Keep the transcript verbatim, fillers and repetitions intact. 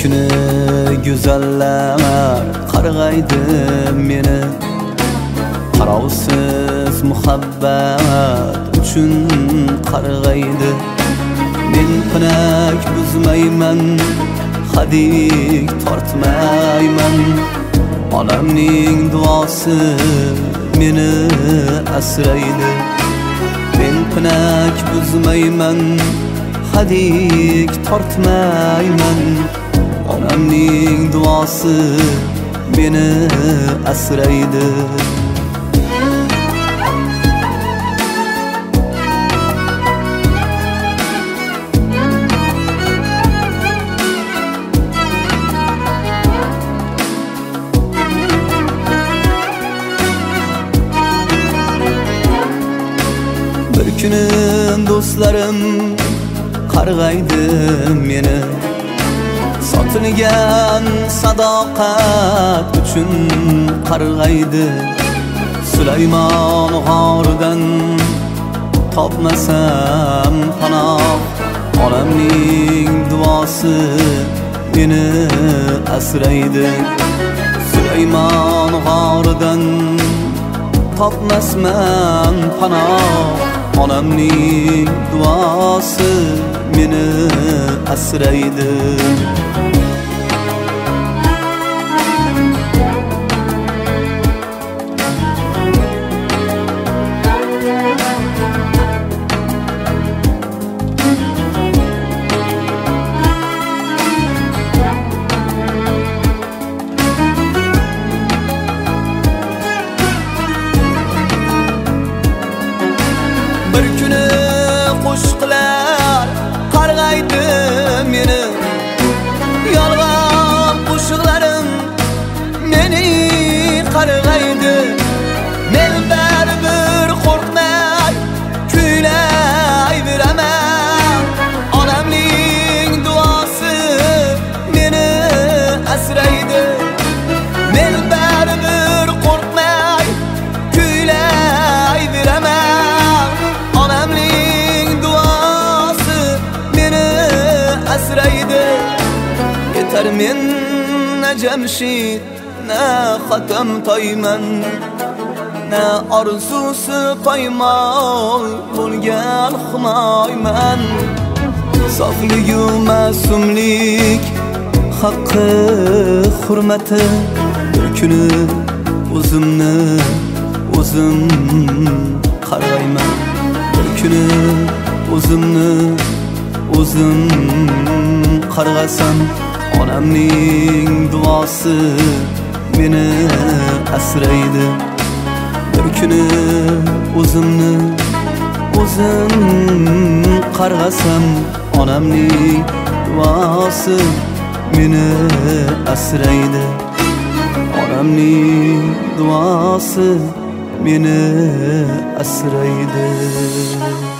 kuni go'zallar qarg'aydi meni, qarovsiz muhabbat uchun qarg'aydi. Men pinak buzmayman, hadik tortmayman, onamning duosi meni asraydi. Men pinak buzmayman, hadik tortmayman, onamning duosi meni asraydi. Bir kuni do'stlarim qarg'aydi meni, sotilgan sadoqat uchun qarg'aydi. Sulaymon g'oridan topmasam panoh, onamning duosi meni asraydi. Sulaymon g'oridan topmasman panoh, onamning duosi meni asraydi. Bir kuni qo'shiqlar qarg'aydi meni, yolg'on qo'shiqlarim meni qarg'aydi. Men baribir qo'rqmay kuylayveraman, onamning duosi meni asraydi. Men baribir qo'rqmay kuylayveraman, onamning duosi meni asraydi. Yetar men na Jamshid, na Xotam toyman, na orzusi poymol bo'lgan Humoyman. Sofligu ma'sumlik haqqi hurmati, bir kuni o'zimni o'zim qarg'ayman. Bir kuni o'zimni o'zim qarg'asam, onamning duosi meni asraydi. Bir kuni o'zimni o'zim qarg'asam, onamning duosi meni asraydi. Onamning duosi meni asraydi.